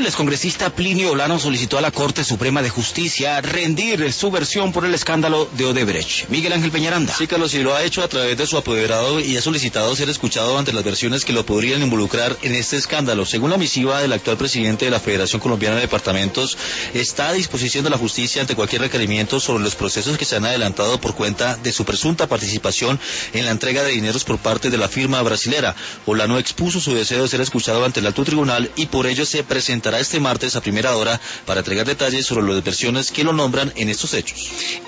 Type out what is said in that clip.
El excongresista Plinio Olano solicitó a la Corte Suprema de Justicia rendir su versión por el escándalo de Odebrecht. Miguel Ángel Peñaranda. Sí, Carlos, y lo ha hecho a través de su apoderado y ha solicitado ser escuchado ante las versiones que lo podrían involucrar en este escándalo. Según la misiva del actual presidente de la Federación Colombiana de Departamentos, está a disposición de la justicia ante cualquier requerimiento sobre los procesos que se han adelantado por cuenta de su presunta participación en la entrega de dineros por parte de la firma brasilera. Olano expuso su deseo de ser escuchado ante el alto tribunal y por ello se presentará este martes a primera hora para entregar detalles sobre las versiones que lo nombran en estos hechos.